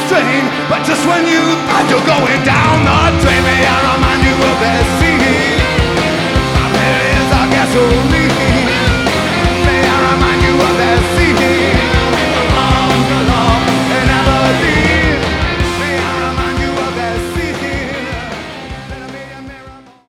train, but just when you thought you're going down the drain, may I remind you of this?